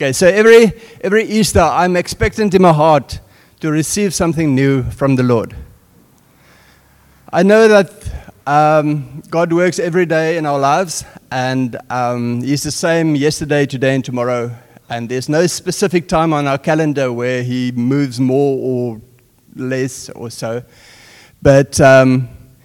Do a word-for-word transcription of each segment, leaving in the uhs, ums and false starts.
Okay, so every every Easter, I'm expectant in my heart to receive something new from the Lord. I know that um, God works every day in our lives, and um, He's the same yesterday, today, and tomorrow. And there's no specific time on our calendar where He moves more or less or so. But um,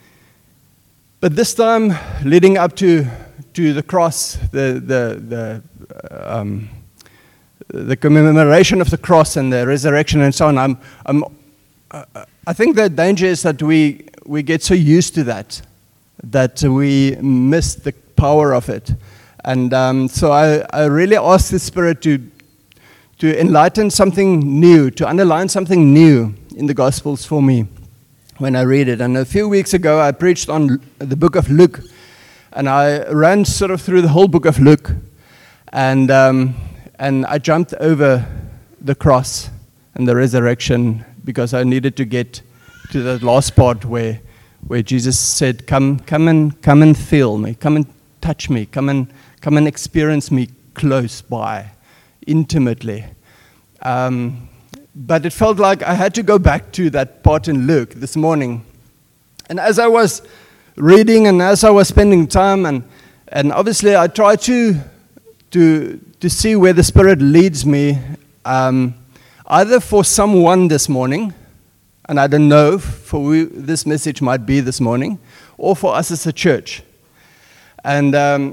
but this time, leading up to to the cross, the the the um, the commemoration of the cross and the resurrection and so on, I'm I'm uh, I think the danger is that we we get so used to that that we miss the power of it. And um, so I, I really ask the Spirit to to enlighten something new, to underline something new in the Gospels for me when I read it. And a few weeks ago, I preached on the book of Luke, and I ran sort of through the whole book of Luke, and um, and I jumped over the cross and the resurrection because I needed to get to that last part where where Jesus said, "Come, come and come and feel me, come and touch me, come and come and experience me close by, intimately." Um, but it felt like I had to go back to that part in Luke this morning. And as I was reading and as I was spending time, and and obviously I try to to to see where the Spirit leads me, um, either for someone this morning, and I don't know for who this message might be this morning, or for us as a church. And um,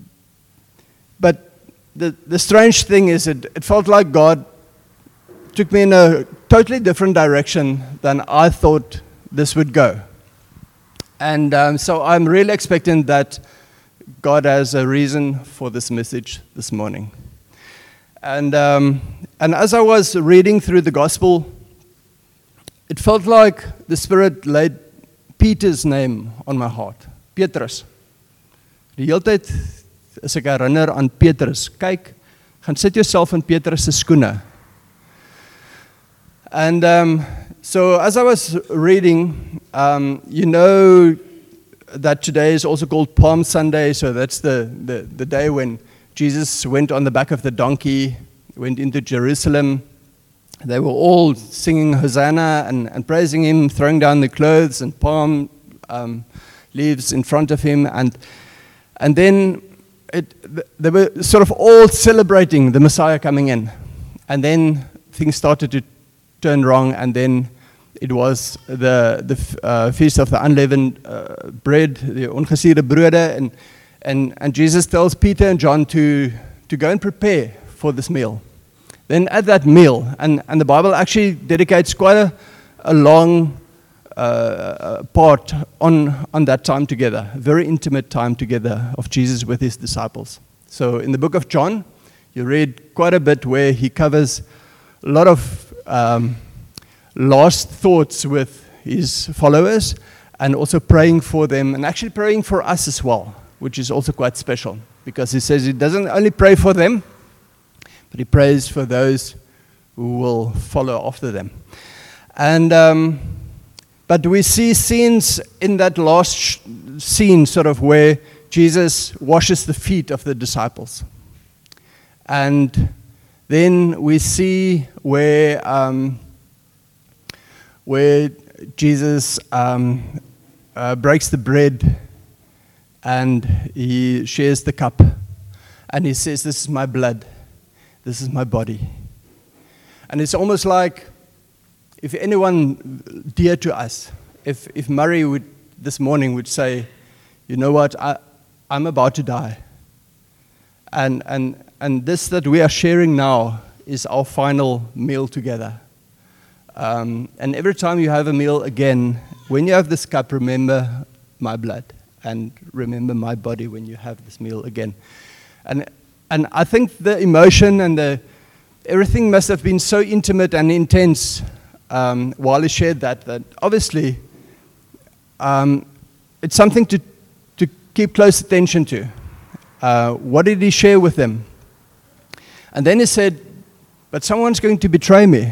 but the the strange thing is, it, it felt like God took me in a totally different direction than I thought this would go. And um, so I'm really expecting that God has a reason for this message this morning. And um, and as I was reading through the gospel, it felt like the Spirit laid Peter's name on my heart. Petrus. Die hele tyd as ek herinner aan Petrus, kyk, gaan sit jouself in Petrus se skoene. And um, so as I was reading, um, you know that today is also called Palm Sunday, so that's the, the, the day when Jesus went on the back of the donkey, went into Jerusalem. They were all singing Hosanna and, and praising Him, throwing down the clothes and palm um, leaves in front of Him. And and then it, they were sort of all celebrating the Messiah coming in. And then things started to turn wrong, and then it was the the uh, feast of the unleavened uh, bread, the ongesierde brode, and and and Jesus tells Peter and John to to go and prepare for this meal. Then at that meal, and and the Bible actually dedicates quite a a long uh, part on on that time together, a very intimate time together of Jesus with His disciples. So in the book of John, you read quite a bit where He covers a lot of Um, last thoughts with His followers, and also praying for them, and actually praying for us as well, which is also quite special, because He says He doesn't only pray for them, but He prays for those who will follow after them. And um, but we see scenes in that last sh- scene, sort of where Jesus washes the feet of the disciples, and then we see where um, where Jesus um, uh, breaks the bread and He shares the cup, and He says, "This is my blood, this is my body." And it's almost like if anyone dear to us, if if Murray would this morning would say, "You know what, I, I'm about to die. And and and this that we are sharing now is our final meal together. Um, and every time you have a meal again, when you have this cup, remember my blood, and remember my body when you have this meal again." And and I think the emotion and the everything must have been so intimate and intense um, while He shared that. That obviously um, it's something to to keep close attention to. Uh, what did He share with them? And then He said, "But someone's going to betray me,"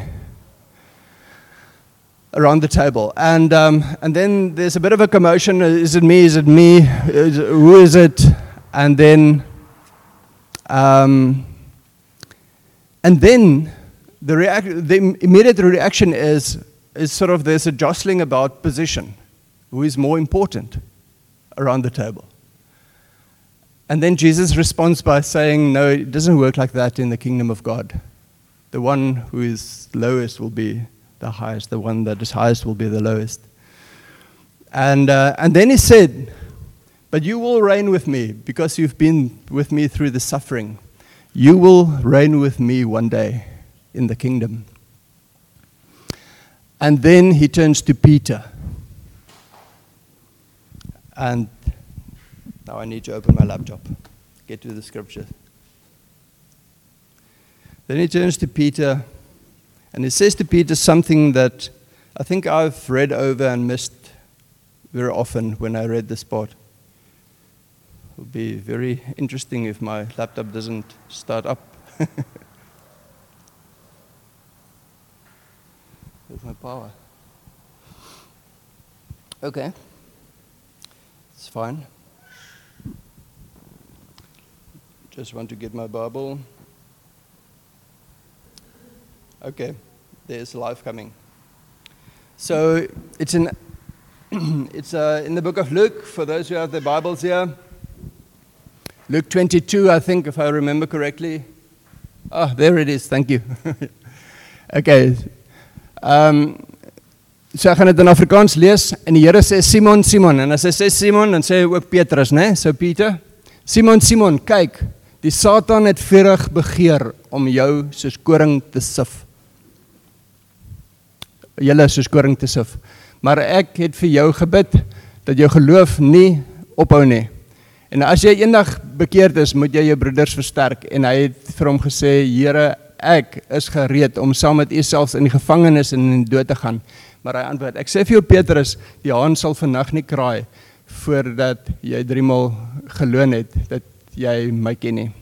around the table. And um, and then there's a bit of a commotion. Is it me? Is it me? Is, who is it? And then um, And then the, reac- the immediate reaction is, is sort of there's a jostling about position. Who is more important around the table? And then Jesus responds by saying, no, it doesn't work like that in the kingdom of God. The one who is lowest will be the highest. The one that is highest will be the lowest. And, uh, and then he said, but you will reign with me because you've been with me through the suffering. You will reign with me one day in the kingdom. And then he turns to Peter. And now I need to open my laptop, get to the scripture. Then he turns to Peter, and he says to Peter something that I think I've read over and missed very often when I read this part. It will be very interesting if my laptop doesn't start up. There's my power. Okay. It's fine. Just want to get my Bible. Okay, there's life coming. So it's in it's uh, in the book of Luke, for those who have their Bibles here. Luke twenty-two, I think, if I remember correctly. Oh, there it is, thank you. Okay. Um, so ek gaan dit in Afrikaans lees, en die Here sê, Simon, Simon, en as hy sê Simon, dan sê hy ook Petrus, né? So Peter, Simon, Simon, kyk, die Satan het vurig begeer om jou soos koring te sif. Julle soos koring te sif. Maar ek het vir jou gebid, dat jou geloof nie ophou nie. En as jy eendag bekeerd is, moet jy jou broeders versterk. En hy het vir hom gesê, Here, ek is gereed om saam met u selfs in die gevangenis en in die dood te gaan. Maar hy antwoord, ek sê vir jou Petrus, die haan sal vannacht nie kraai, voordat jy driemaal geloon het, dat jy my ken nie.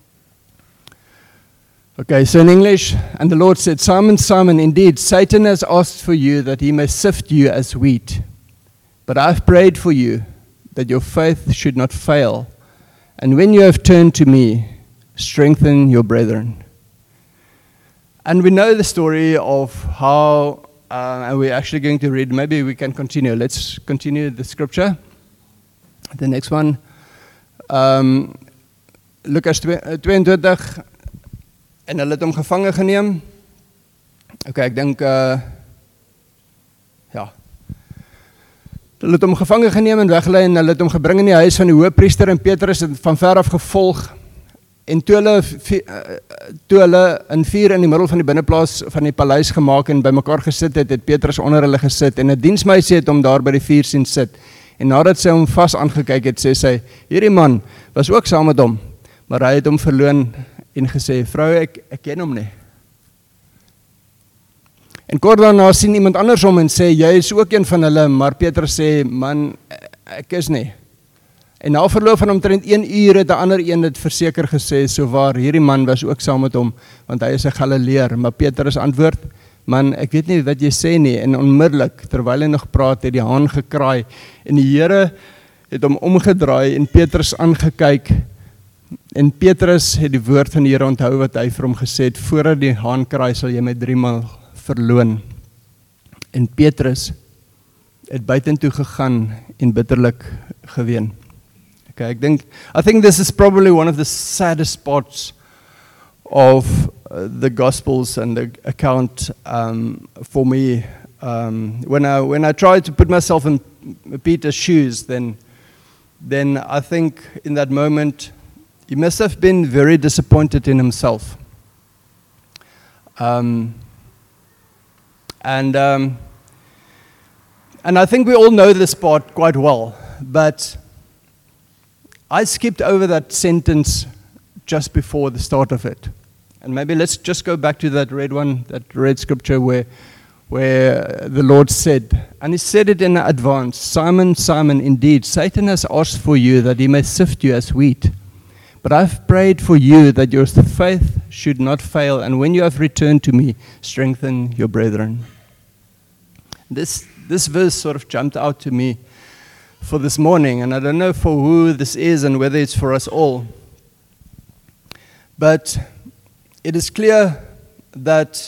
Okay, so in English, and the Lord said, Simon, Simon, indeed, Satan has asked for you that he may sift you as wheat. But I've prayed for you that your faith should not fail. And when you have turned to me, strengthen your brethren. And we know the story of how, uh, and we're actually going to read, maybe we can continue. Let's continue the scripture. The next one. Um, Lukas twenty-two, en hulle het hom gevangen geneem. Ok, ek dink, uh, ja. Hulle het hom gevangen geneem en weggelei, en hulle het hom gebring in die huis van die hoëpriester, en Petrus het van ver af gevolg. En toe hulle, toe hulle in vier in die middel van die binnenplaas van die paleis gemaak en by mekaar gesit het, het Petrus onder hulle gesit, en 'n diensmeisie het hom daar by die vuur sien sit. En nadat sy hom vast aangekyk het, sê sy, hierdie man was ook saam met hom, maar hy het hom verloon en gesê, vrou, ek, ek ken hom nie. En kort daarna sien iemand anders om en sê, jy is ook een van hulle, maar Petrus sê, man, ek is nie. En na verloop van omtrent een uur het 'n ander een het verseker gesê, so waar, hierdie man was ook saam met hom, want hy is 'n Galileër. Maar Petrus antwoord, man, ek weet nie wat jy sê nie, en onmiddellik, terwyl hy nog praat, het die haan gekraai, en die Here het hom omgedraai, en Petrus aangekyk, en Petrus het die woord van die Here onthou, wat hy vir hom gesê het, voordat die haan kraai, sal jy my driemaal verloon. En Petrus het buitentoe gegaan, en bitterlik geween. Okay, ek dink, I think this is probably one of the saddest parts of uh, the Gospels and the account um, for me. Um, when I when I try to put myself in Peter's shoes, then then I think in that moment he must have been very disappointed in himself. Um, and um, and I think we all know this part quite well, but I skipped over that sentence just before the start of it. And maybe let's just go back to that red one, that red scripture where where the Lord said, and he said it in advance, Simon, Simon, indeed, Satan has asked for you that he may sift you as wheat. But I've prayed for you that your faith should not fail, and when you have returned to me, strengthen your brethren. This, this verse sort of jumped out to me for this morning, and I don't know for who this is and whether it's for us all. But it is clear that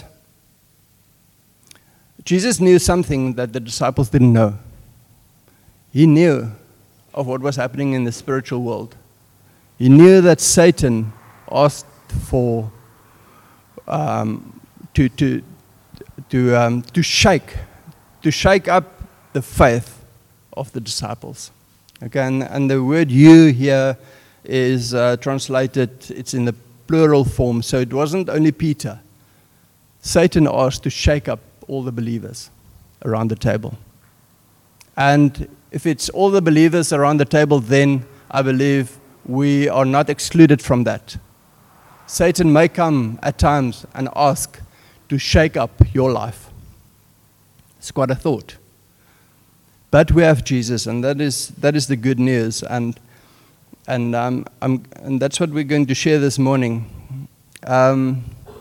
Jesus knew something that the disciples didn't know. He knew of what was happening in the spiritual world. He knew that Satan asked for um, to to to um, to shake to shake up the faith of the disciples. Okay, and, and the word "you" here is uh, translated. It's in the plural form, so it wasn't only Peter. Satan asked to shake up all the believers around the table. And if it's all the believers around the table, then I believe we are not excluded from that. Satan may come at times and ask to shake up your life. It's quite a thought. But we have Jesus, and that is that is the good news. And and um, I'm, and that's what we're going to share this morning. Um,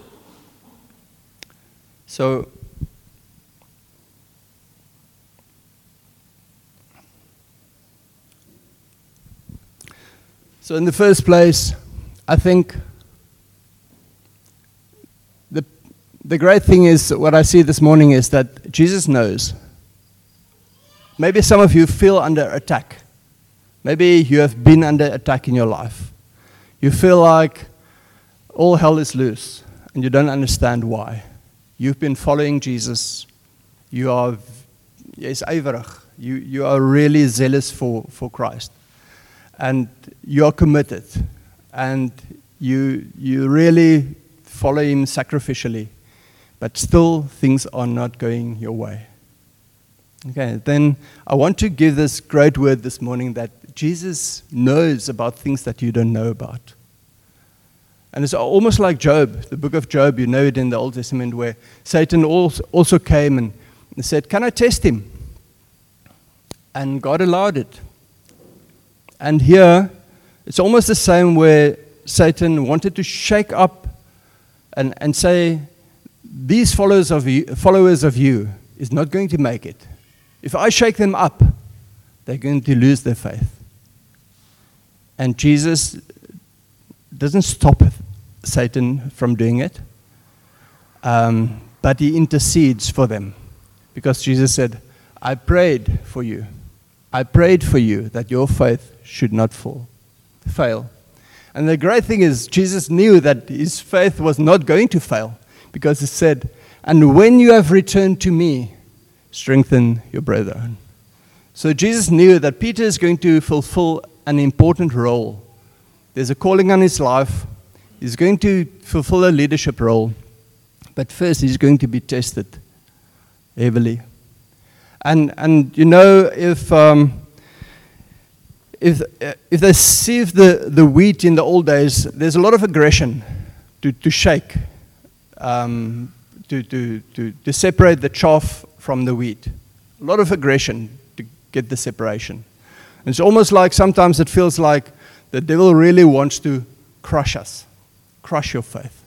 so. So in the first place, I think the the great thing is, what I see this morning is that Jesus knows. Maybe some of you feel under attack. Maybe you have been under attack in your life. You feel like all hell is loose, and you don't understand why. You've been following Jesus. You are, yes, ijverig. You you are really zealous for, for Christ. And you're committed, and you you really follow him sacrificially, but still things are not going your way. Okay, then I want to give this great word this morning that Jesus knows about things that you don't know about. And it's almost like Job, the book of Job, you know it in the Old Testament, where Satan also came and said, "Can I test him?" And God allowed it. And here, it's almost the same, where Satan wanted to shake up and, and say, these followers of you, followers of you is not going to make it. If I shake them up, they're going to lose their faith. And Jesus doesn't stop Satan from doing it, um, but he intercedes for them. Because Jesus said, I prayed for you. I prayed for you that your faith should not fall, fail. And the great thing is, Jesus knew that his faith was not going to fail, because he said, and when you have returned to me, strengthen your brethren. So Jesus knew that Peter is going to fulfill an important role. There's a calling on his life. He's going to fulfill a leadership role. But first, he's going to be tested heavily. And, and you know, if... Um, If if they sieve the, the wheat in the old days, there's a lot of aggression to, to shake, um, to, to, to, to separate the chaff from the wheat. A lot of aggression to get the separation. And it's almost like sometimes it feels like the devil really wants to crush us, crush your faith.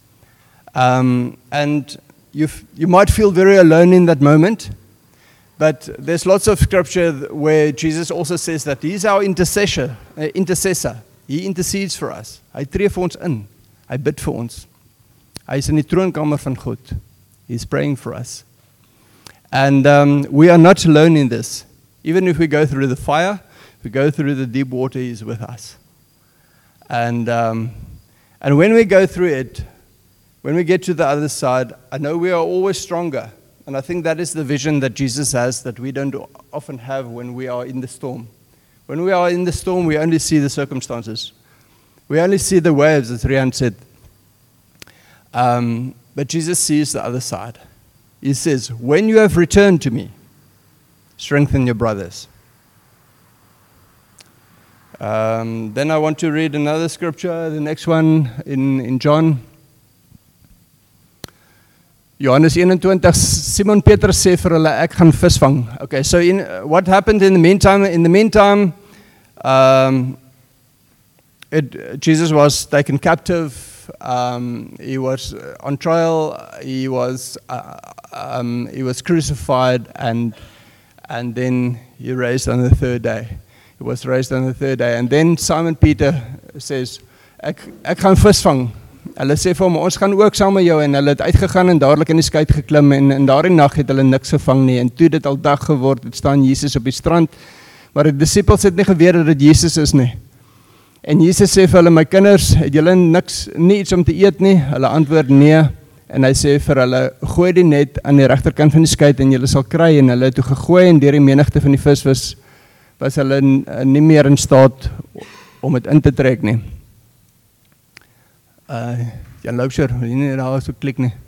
Um, and you you might feel very alone in that moment. But there's lots of scripture where Jesus also says that he's our intercessor. Uh, intercessor. He intercedes for us. Hy tree vir ons in. Hy bid vir ons. Hy is in die troonkamer van God. He's praying for us. And um, we are not alone in this. Even if we go through the fire, if we go through the deep water, he's with us. And um, and when we go through it, when we get to the other side, I know we are always stronger. And I think that is the vision that Jesus has that we don't often have when we are in the storm. When we are in the storm, we only see the circumstances. We only see the waves, as Rian said. Um, but Jesus sees the other side. He says, when you have returned to me, strengthen your brothers. Um, then I want to read another scripture, the next one in, in John. Johannes eenentwintig, Simon Petrus sê vir hulle, ek gaan vis vang. Okay, so in, uh, what happened in the meantime? In the meantime, um, it, Jesus was taken captive. Um, he was on trial. He was uh, um, he was crucified, and and then he raised on the third day. He was raised on the third day, and then Simon Peter says, "Ek ek gaan vis vang. Hulle sê vir hom, ons gaan ook saam met jou, en hulle het uitgegaan en dadelik in die skei geklim, en in daardie nag het hulle niks gevang nie, en toe dit al dag geword, het staan Jesus op die strand, maar die disippels het nie geweet dat dit Jesus is nie. En Jesus sê vir hulle, my kinders, het julle niks, nie iets om te eet nie? Hulle antwoord nee, en hy sê vir hulle, gooi die net aan die regterkant van die skei, en julle sal kry, en hulle het toe gegooi, en deur die menigte van die vis was, was hulle nie meer in staat om het in te trek nie. Uh, Jan Loubser, wil jy nie daar so klik nie?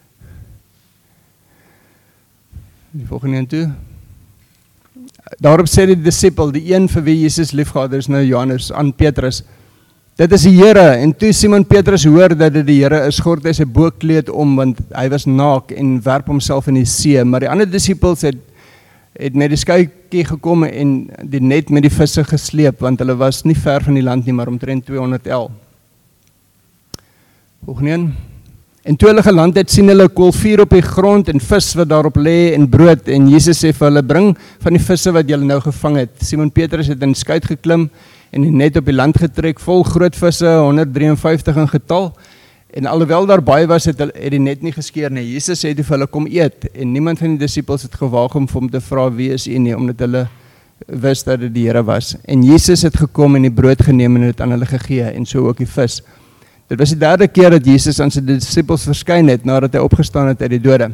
Die volgende een toe. Daarop sê die disciple, die een vir wie Jesus liefgehad is, nou Johannes, aan Petrus, dit is die Here, en toe Simon Petrus hoor dat dit die Here is, gord hy sy bokkleed om, want hy was naak en werp homself in die see, maar die ander disciples het, het met die skuitjie gekom en die net met die visse gesleep, want hulle was nie ver van die land nie, maar omtrent tweehonderd el. Volgende een. En toe hulle geland het, sien hulle koolvuur op die grond en vis wat daarop lê en brood, en Jesus sê vir hulle, bring van die visse wat julle nou gevang het. Simon Petrus het in die skuit geklim en die net op die land getrek, vol groot visse, honderd drieënvyftig in getal, en alhoewel daar baie was, het, het die net nie geskeer nie. Jesus sê toe vir hulle, kom eet, en niemand van die disippels het gewaag om vir hom te vra, wie is u nie, omdat hulle wist dat dit die Here was. En Jesus het gekom en die brood geneem en het aan hulle gegee, en so ook die vis. Dit was die derde keer dat Jesus aan sy disippels verskyn het, nadat hy opgestaan het uit die dode.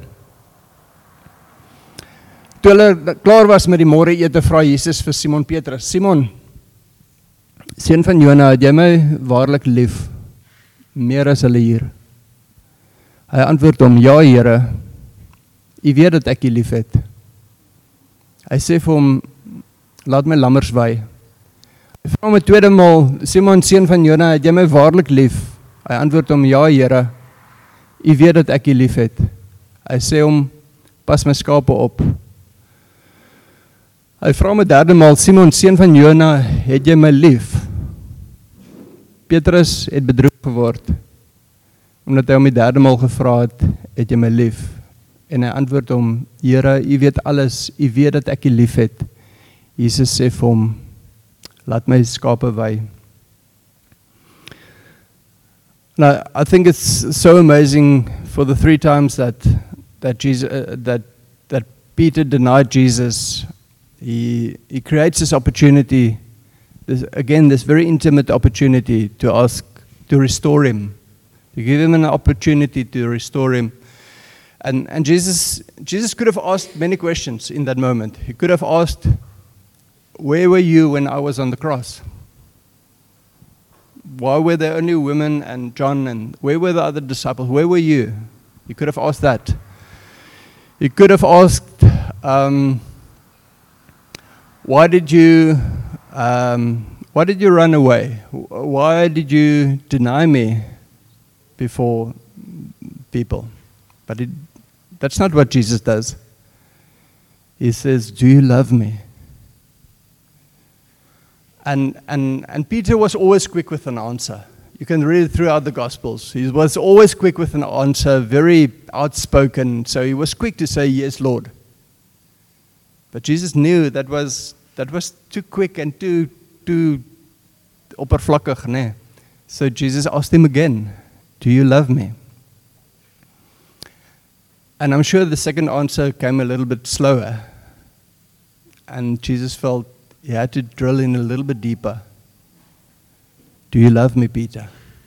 Toe hulle klaar was met die môre ete, vra Jesus vir Simon Petrus, Simon, seun van Jona, het jy my waarlik lief, meer as hulle hier? Hy antwoord hom, ja Here, u weet dat ek u lief het. Hy sê vir hom, laat my lammers waai. Hy vra hom 'n tweede maal, Simon, seun van Jona, het jy my waarlik lief? Hy antwoord hom, ja Here, u weet dat ek u lief het. Hy sê hom, pas my skape op. Hy vra hom 'n derde maal, Simon, seun van Jona, het jy my lief? Petrus het bedroef geword, omdat hy hom die derde maal gevra het, het jy my lief? En hy antwoord hom, Here, u weet alles, u weet dat ek u lief het. Jesus sê vir hom, laat my skape waai. Now, I think it's so amazing for the three times that that Jesus uh, that that Peter denied Jesus. He he creates this opportunity, this, again, this very intimate opportunity to ask to restore him, to give him an opportunity to restore him. And and Jesus Jesus could have asked many questions in that moment. He could have asked, where were you when I was on the cross? Why were there only women and John, and where were the other disciples? Where were you? He could have asked that. He could have asked, um, why did you, um, why did you run away? Why did you deny me before people? But it, that's not what Jesus does. He says, do you love me? And, and, and Peter was always quick with an answer. You can read it throughout the Gospels. He was always quick with an answer, very outspoken. So he was quick to say, yes, Lord. But Jesus knew that was, that was too quick and too, too oppervlakkig. Nee. So Jesus asked him again, do you love me? And I'm sure the second answer came a little bit slower. And Jesus felt he had to drill in a little bit deeper. Do you love me, Peter?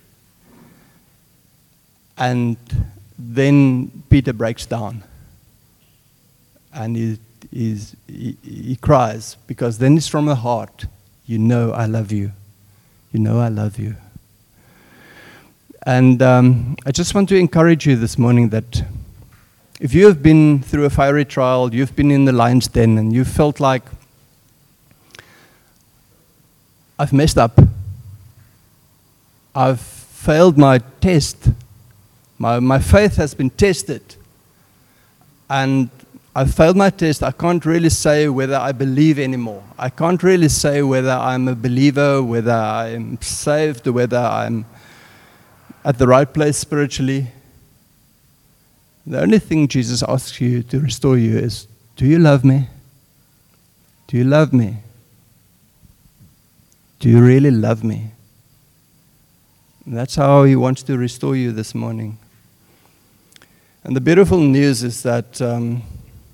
And then Peter breaks down. And he, he's, he, he cries, because then it's from the heart. You know I love you. You know I love you. And um, I just want to encourage you this morning that if you have been through a fiery trial, you've been in the lion's den, and you felt like, I've messed up. I've failed my test. My, my faith has been tested. And I've failed my test. I can't really say whether I believe anymore. I can't really say whether I'm a believer, whether I'm saved, whether I'm at the right place spiritually. The only thing Jesus asks you to restore you is, do you love me? Do you love me? Do you really love me? And that's how He wants to restore you this morning. And the beautiful news is that um,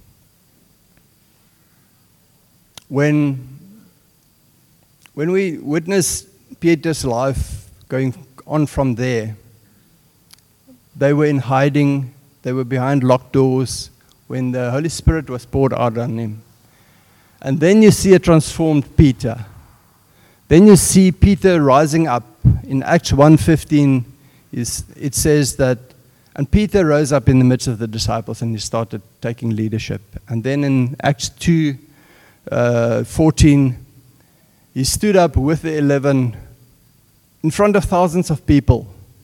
when, when we witness Peter's life going on from there, they were in hiding, they were behind locked doors when the Holy Spirit was poured out on him. And then you see a transformed Peter. Then you see Peter rising up. In Acts one fifteen, it says that, and Peter rose up in the midst of the disciples and he started taking leadership. And then in Acts two fourteen, he stood up with the eleven in front of thousands of people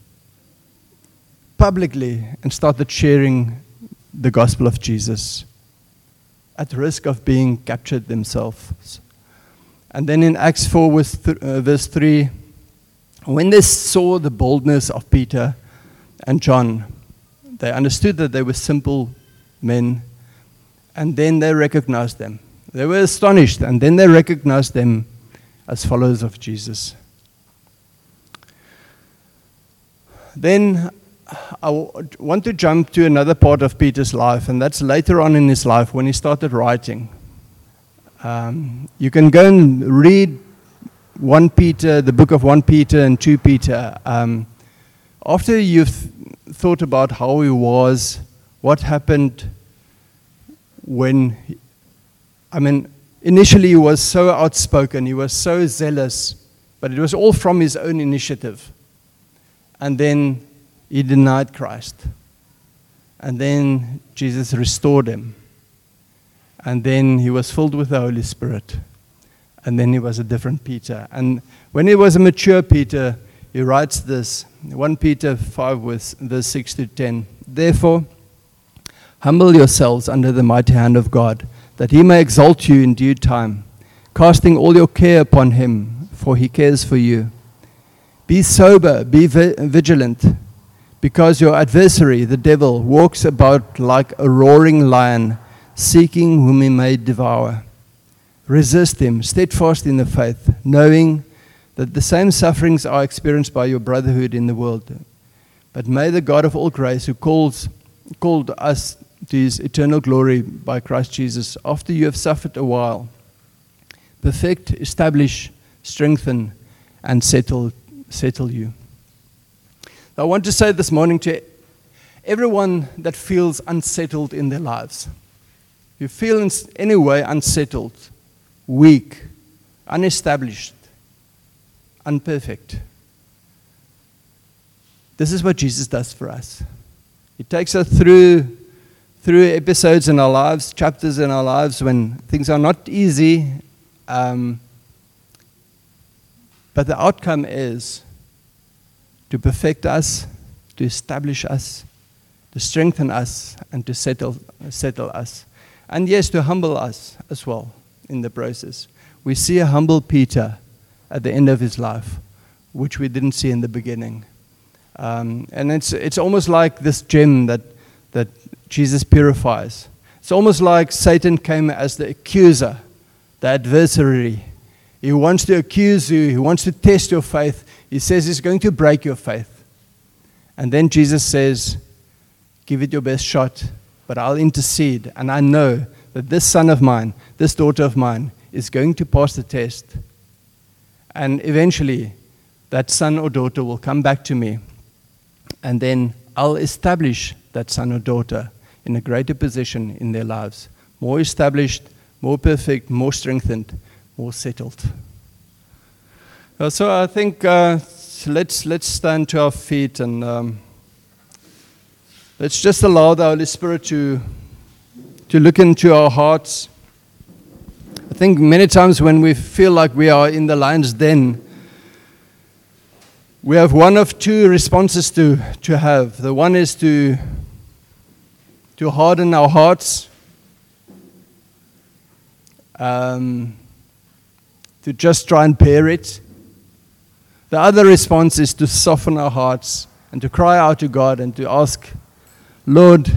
publicly and started sharing the gospel of Jesus at risk of being captured themselves. And then in Acts four verse three, when they saw the boldness of Peter and John, they understood that they were simple men, and then they recognized them. They were astonished, and then they recognized them as followers of Jesus. Then I want to jump to another part of Peter's life, and that's later on in his life when he started writing. Um, you can go and read First Peter, the book of First Peter and Second Peter. Um, after you've th- thought about how he was, what happened when, he, I mean, initially he was so outspoken, he was so zealous, but it was all from his own initiative. And then he denied Christ. And then Jesus restored him. And then he was filled with the Holy Spirit. And then he was a different Peter. And when he was a mature Peter, he writes this, First Peter five, verse six to ten. Therefore, humble yourselves under the mighty hand of God, that he may exalt you in due time, casting all your care upon him, for he cares for you. Be sober, be vi- vigilant, because your adversary, the devil, walks about like a roaring lion, seeking whom he may devour. Resist him, steadfast in the faith, knowing that the same sufferings are experienced by your brotherhood in the world. But may the God of all grace, who calls, called us to his eternal glory by Christ Jesus, after you have suffered a while, perfect, establish, strengthen, and settle, settle you. I want to say this morning to everyone that feels unsettled in their lives. If you feel in any way unsettled, weak, unestablished, unperfect, this is what Jesus does for us. He takes us through, through episodes in our lives, chapters in our lives when things are not easy, um, but the outcome is to perfect us, to establish us, to strengthen us, and to settle, settle us. And yes, to humble us as well in the process. We see a humble Peter at the end of his life, which we didn't see in the beginning. Um, and it's it's almost like this gem that, that Jesus purifies. It's almost like Satan came as the accuser, the adversary. He wants to accuse you. He wants to test your faith. He says he's going to break your faith. And then Jesus says, give it your best shot, but I'll intercede. And I know that this son of mine, this daughter of mine, is going to pass the test. And eventually, that son or daughter will come back to me. And then I'll establish that son or daughter in a greater position in their lives. More established, more perfect, more strengthened, more settled. Uh, so I think uh, let's let's stand to our feet and um, let's just allow the Holy Spirit to to look into our hearts. I think many times when we feel like we are in the lion's den, we have one of two responses to, to have. The one is to, to harden our hearts, um, to just try and bear it. The other response is to soften our hearts and to cry out to God and to ask, Lord,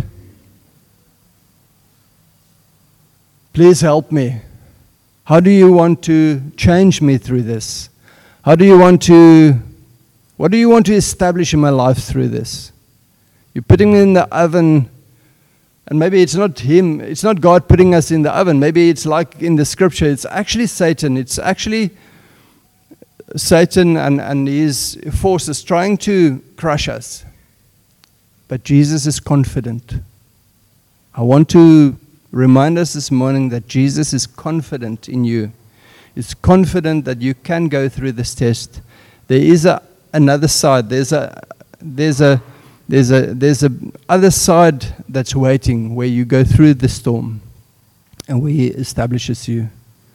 please help me. How do you want to change me through this? How do you want to What do you want to establish in my life through this? You're putting me in the oven, and maybe it's not him, it's not God putting us in the oven. Maybe it's like in the scripture, it's actually Satan. It's actually Satan and, and his forces trying to crush us. But Jesus is confident. I want to remind us this morning that Jesus is confident in you. He's confident that you can go through this test. There is a, another side. There's a there's a there's a there's a other side that's waiting, where you go through the storm and where He establishes you.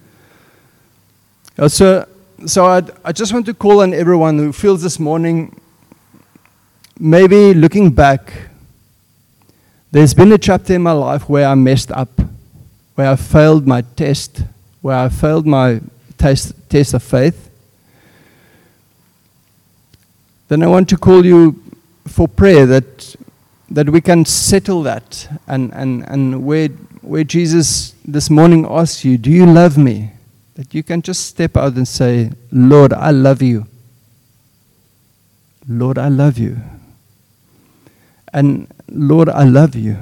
So so I I just want to call on everyone who feels this morning, maybe looking back, there's been a chapter in my life where I messed up, where I failed my test, where I failed my test, test of faith. Then I want to call you for prayer, that that we can settle that, and, and, and where where Jesus this morning asks you, do you love me? That you can just step out and say, Lord, I love you. Lord, I love you. And Lord, I love you.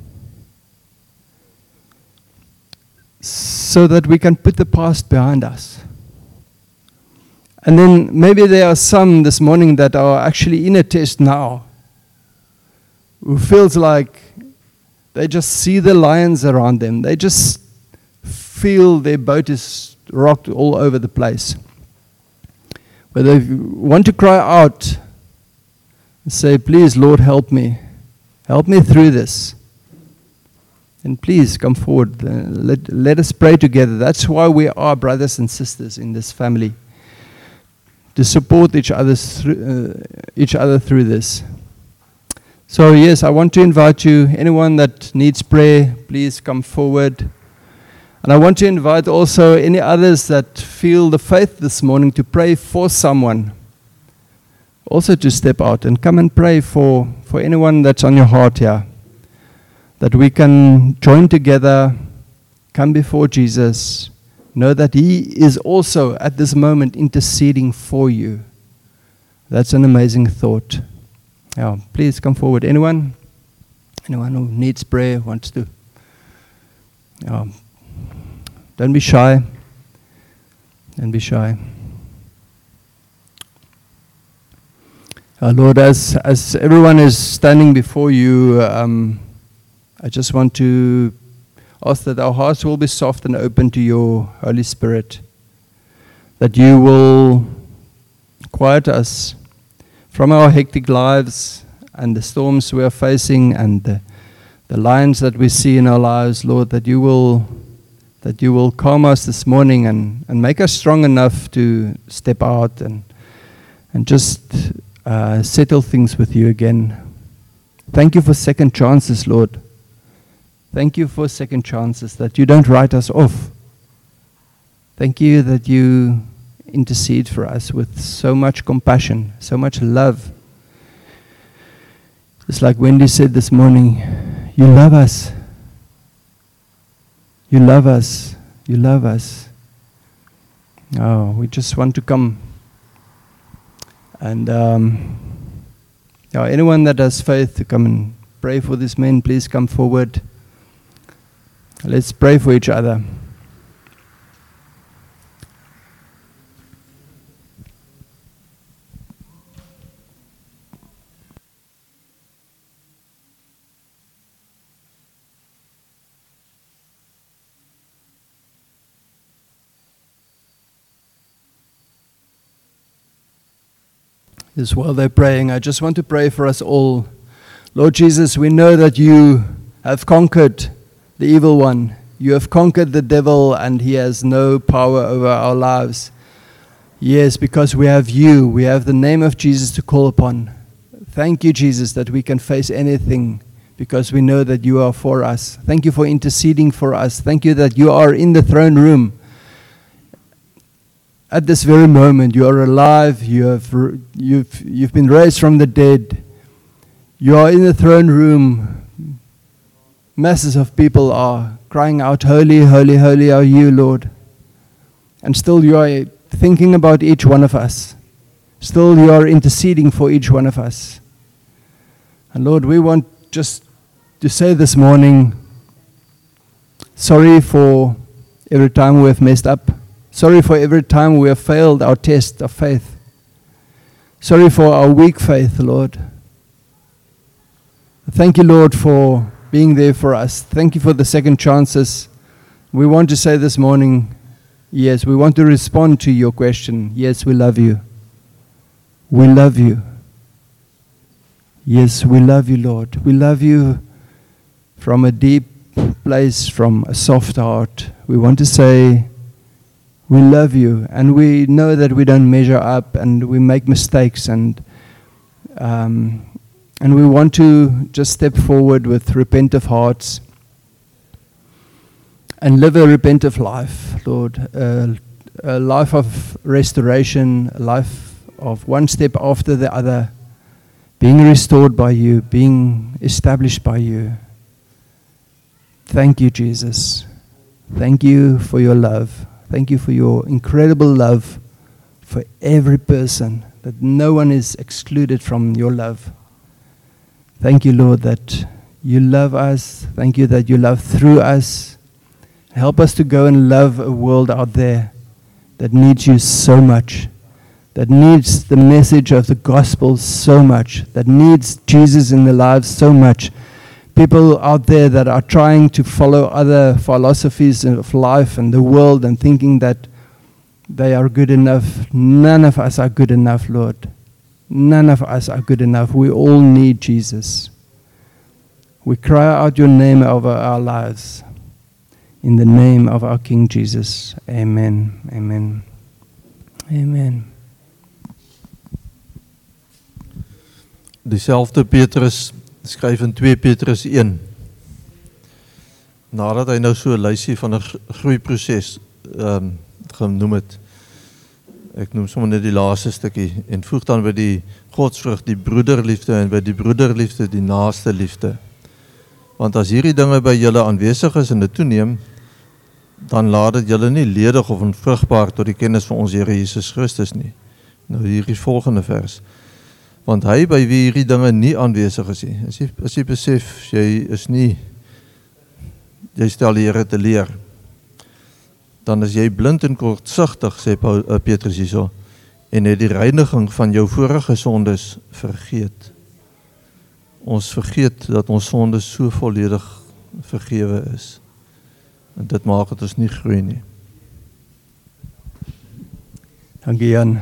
So that we can put the past behind us. And then maybe there are some this morning that are actually in a test now, who feels like they just see the lions around them. They just feel their boat is rocked all over the place. But they want to cry out and say, please, Lord, help me. Help me through this. And please come forward. Uh, let, let us pray together. That's why we are brothers and sisters in this family, to support each, other's through, uh, each other through this. So yes, I want to invite you, anyone that needs prayer, please come forward. And I want to invite also any others that feel the faith this morning to pray for someone, also to step out and come and pray for, for anyone that's on your heart here. That we can join together, come before Jesus, know that He is also at this moment interceding for you. That's an amazing thought. Yeah, please come forward. Anyone? Anyone who needs prayer, wants to? Yeah. Don't be shy. Don't be shy. Uh, Lord, as as everyone is standing before you, um, I just want to ask that our hearts will be soft and open to your Holy Spirit, that you will quiet us from our hectic lives and the storms we are facing and the, the lions that we see in our lives, Lord, that you will that you will calm us this morning and, and make us strong enough to step out and and just uh, settle things with you again. Thank you for second chances, Lord. Thank you for second chances, that you don't write us off. Thank you that you intercede for us with so much compassion, so much love. Just like Wendy said this morning, you love us. You love us. You love us. Oh, we just want to come. And um, yeah, anyone that has faith to come and pray for these men, please come forward. Let's pray for each other. As while they're praying, I just want to pray for us all. Lord Jesus, we know that you have conquered the evil one. You have conquered the devil, and he has no power over our lives. Yes, because we have you. We have the name of Jesus to call upon. Thank you, Jesus, that we can face anything because we know that you are for us. Thank you for interceding for us. Thank you that you are in the throne room. At this very moment, you are alive. You have you've you've been raised from the dead. You are in the throne room. Masses of people are crying out, "Holy, holy, holy are you, Lord." And still, you are thinking about each one of us. Still, you are interceding for each one of us. And Lord, we want just to say this morning, sorry for every time we have messed up. Sorry for every time we have failed our test of faith. Sorry for our weak faith, Lord. Thank you, Lord, for being there for us. Thank you for the second chances. We want to say this morning, yes, we want to respond to your question. Yes, we love you. We love you. Yes, we love you, Lord. We love you from a deep place, from a soft heart. We want to say, we love you, and we know that we don't measure up, and we make mistakes, and um, and we want to just step forward with repentant hearts and live a repentant life, Lord, uh, a life of restoration, a life of one step after the other, being restored by you, being established by you. Thank you, Jesus. Thank you for your love. Thank you for your incredible love for every person, that no one is excluded from your love. Thank you, Lord, that you love us. Thank you that you love through us. Help us to go and love a world out there that needs you so much, that needs the message of the gospel so much, that needs Jesus in their lives so much. People out there that are trying to follow other philosophies of life and the world and thinking that they are good enough. None of us are good enough, Lord. None of us are good enough. We all need Jesus. We cry out your name over our lives. In the name of our King Jesus. Amen. Amen. Amen. Dieselfde Petrus skryf in twee Petrus een, nadat hy nou so 'n lysie van 'n groeiproses um, genoem het. Ek noem sommer net die laaste stukkie en voeg dan by die godsvrug die broederliefde en by die broederliefde die naaste liefde. Want as hierdie dinge by julle aanwesig is en dit toeneem, dan laat dit julle nie ledig of onvrugbaar tot die kennis van ons Here Jesus Christus nie. Nou hierdie volgende vers. Want hy by wie hierdie dinge nie aanwesig is nie. As jy, as jy besef, jy is nie, jy stel die Here te leer, dan is jy blind en kortsigtig, sê Paul, uh, Petrus hierso, en het die reiniging van jou vorige sondes vergeet. Ons vergeet dat ons sondes so volledig vergewe is. En dit maak dat ons nie groei nie. Dankie, Jan.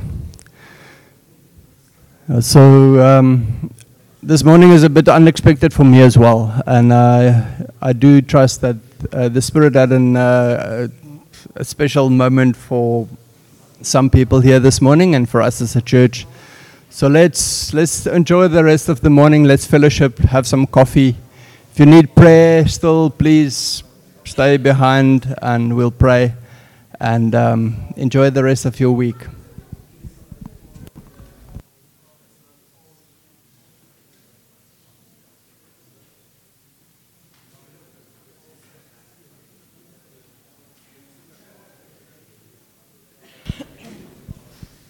Uh, So, um, this morning is a bit unexpected for me as well, and uh, I do trust that uh, the Spirit had an, uh, a special moment for some people here this morning and for us as a church. So let's let's enjoy the rest of the morning. Let's fellowship, have some coffee. If you need prayer still, please stay behind and we'll pray, and um, enjoy the rest of your week.